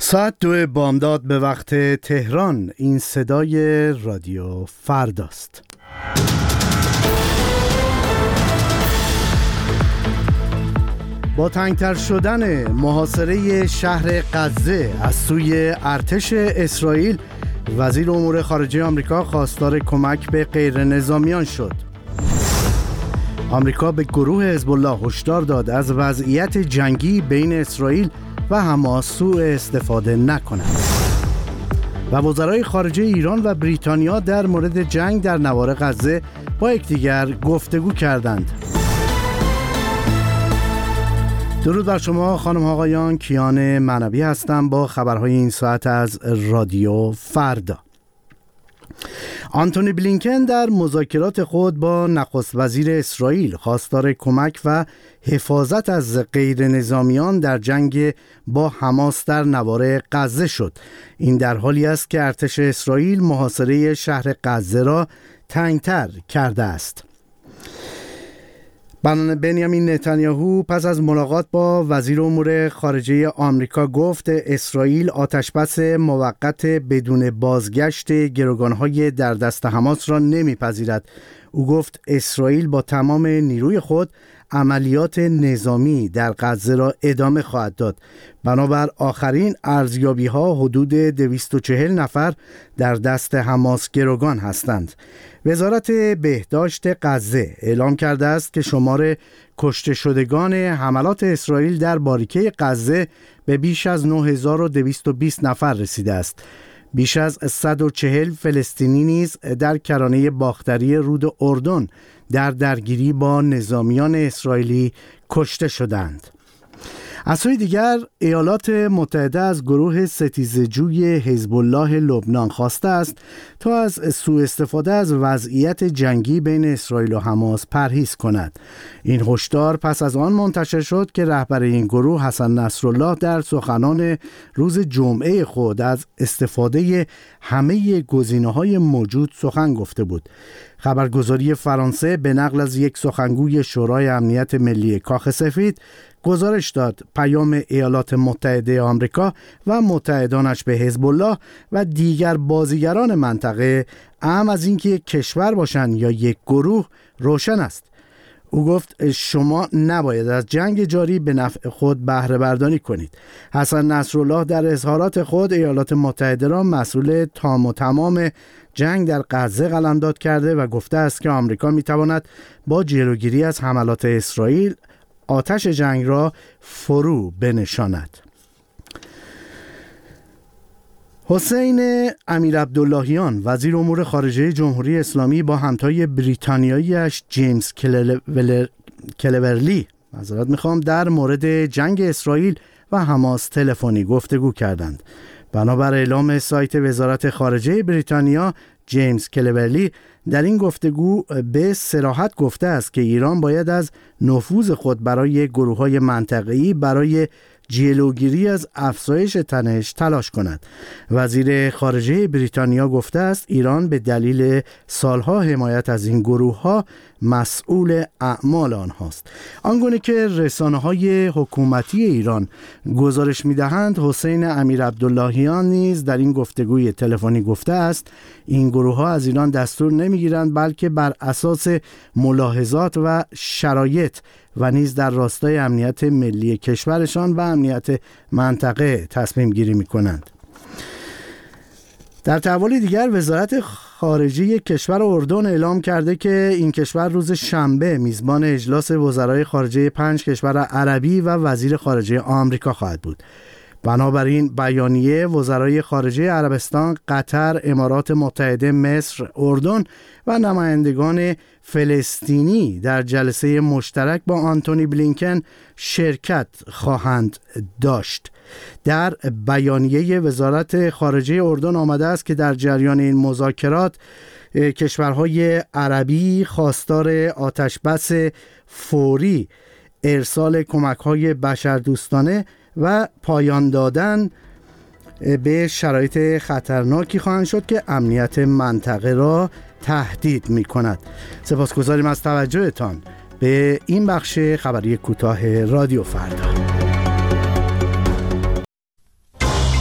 ساعت 2 بامداد به وقت تهران. این صدای رادیو فرداست. با تنگتر شدن محاصره شهر غزه از سوی ارتش اسرائیل، وزیر امور خارجه آمریکا خواستار کمک به غیرنظامیان شد. آمریکا به گروه حزب الله هشدار داد از وضعیت جنگی بین اسرائیل و حماس سوء استفاده نکنند. و وزرای خارجه ایران و بریتانیا در مورد جنگ در نوار غزه با یکدیگر گفتگو کردند. درود بر شما خانم ها آقایان، کیان معنوی هستم با خبرهای این ساعت از رادیو فردا. آنتونی بلینکن در مذاکرات خود با نخست وزیر اسرائیل خواستار کمک و حفاظت از غیر نظامیان در جنگ با حماس در نوار غزه شد. این در حالی است که ارتش اسرائیل محاصره شهر غزه را تنگتر کرده است. بنیامین نتانیاهو پس از ملاقات با وزیر امور خارجه آمریکا گفت اسرائیل آتشبس موقت بدون بازگشت گروگانهای در دست حماس را نمیپذیرد. او گفت اسرائیل با تمام نیروی خود عملیات نظامی در غزه را ادامه خواهد داد. بنابر آخرین ارزیابی‌ها حدود 240 نفر در دست حماس گروگان هستند. وزارت بهداشت غزه اعلام کرده است که شمار کشته شدگان حملات اسرائیل در باریکه غزه به بیش از 9220 نفر رسیده است. بیش از 140 فلسطینی نیز در کرانه باختری رود اردن در درگیری با نظامیان اسرائیلی کشته شدند. از سوی دیگر ایالات متحده از گروه ستیزجوی حزب الله لبنان خواسته است تا از سوء استفاده از وضعیت جنگی بین اسرائیل و حماس پرهیز کند. این هشدار پس از آن منتشر شد که رهبر این گروه حسن نصرالله در سخنان روز جمعه خود از استفاده همه گزینه‌های موجود سخن گفته بود. خبرگزاری فرانسه به نقل از یک سخنگوی شورای امنیت ملی کاخ سفید گزارش داد پیام ایالات متحده آمریکا و متحدانش به حزب الله و دیگر بازیگران منطقه، اهم از اینکه یک کشور باشند یا یک گروه، روشن است. او گفت شما نباید از جنگ جاری به نفع خود بهره برداری کنید. حسن نصرالله در اظهارات خود ایالات متحده را مسئول تام و تمام جنگ در غزه قلمداد کرده و گفته است که آمریکا میتواند با جلوگیری از حملات اسرائیل آتش جنگ را فرو بنشاند. حسین امیرعبداللهیان وزیر امور خارجه جمهوری اسلامی با همتای بریتانیایی‌اش جیمز کلورلی در مورد جنگ اسرائیل و حماس تلفنی گفتگو کردند. بنابر اعلام سایت وزارت خارجه بریتانیا، جیمز کلورلی در این گفتگو به صراحت گفته است که ایران باید از نفوذ خود برای گروه‌های منطقه‌ای برای جلوگیری از افزایش تنش تلاش کند. وزیر خارجه بریتانیا گفته است ایران به دلیل سالها حمایت از این گروه‌ها مسئول اعمال آنهاست. آنگونه که رسانه‌های حکومتی ایران گزارش می‌دهند، حسین امیرعبداللهیان نیز در این گفتگوی تلفنی گفته است این گروه‌ها از ایران دستور نمی‌گیرند بلکه بر اساس ملاحظات و شرایط و نیز در راستای امنیت ملی کشورشان و امنیت منطقه تصمیم گیری می کنند. در تحولی دیگر وزارت خارجه کشور اردن اعلام کرده که این کشور روز شنبه میزبان اجلاس وزرای خارجه 5 کشور عربی و وزیر خارجه آمریکا خواهد بود. بنابراین بیانیه وزرای خارجه عربستان، قطر، امارات متحده، مصر، اردن و نمایندگان فلسطینی در جلسه مشترک با آنتونی بلینکن شرکت خواهند داشت. در بیانیه وزارت خارجه اردن آمده است که در جریان این مذاکرات کشورهای عربی خواستار آتشبس فوری، ارسال کمک‌های بشردوستانه و پایان دادن به شرایط خطرناکی خواهند شد که امنیت منطقه را تهدید می کند. سپاسگزاریم از توجهتان به این بخش خبری کوتاه رادیو فردا.